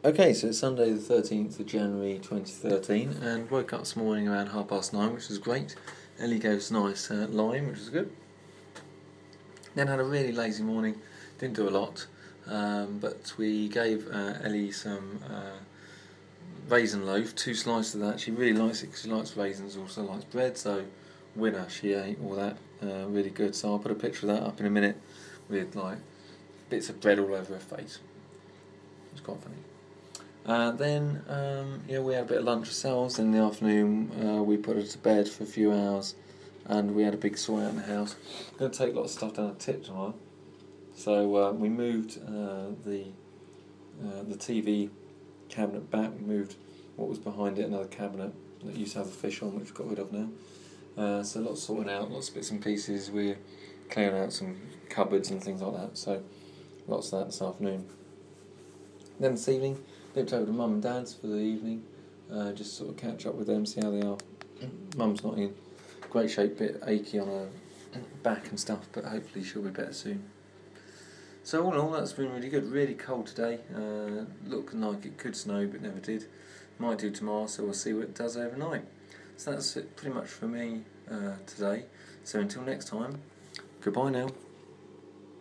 Okay, so it's Sunday the 13th of January 2013, and woke up this morning around 9:30, which was great. Ellie gave us a nice lime, which was good. Then had a really lazy morning, didn't do a lot, but we gave Ellie some raisin loaf, 2 slices of that. She really likes it because she likes raisins, also likes bread, so winner, she ate all that, really good. So I'll put a picture of that up in a minute with like bits of bread all over her face. It's quite funny. Then we had a bit of lunch ourselves. In the afternoon, we put her to bed for a few hours, and we had a big sort out in the house. I'm going to take lots of stuff down the tip tomorrow, so we moved the TV cabinet back. We moved what was behind it, another cabinet that used to have a fish on, which we've got rid of now. So lots of sorting out, lots of bits and pieces. We're clearing out some cupboards and things like that. So lots of that this afternoon. Then this evening, nipped over to Mum and Dad's for the evening, just sort of catch up with them, see how they are. Mum's not in great shape, bit achy on her back and stuff, but hopefully she'll be better soon. So all in all, that's been really good. Really cold today, looking like it could snow but never did. Might do tomorrow, so we'll see what it does overnight. So that's it pretty much for me today. So until next time, goodbye now.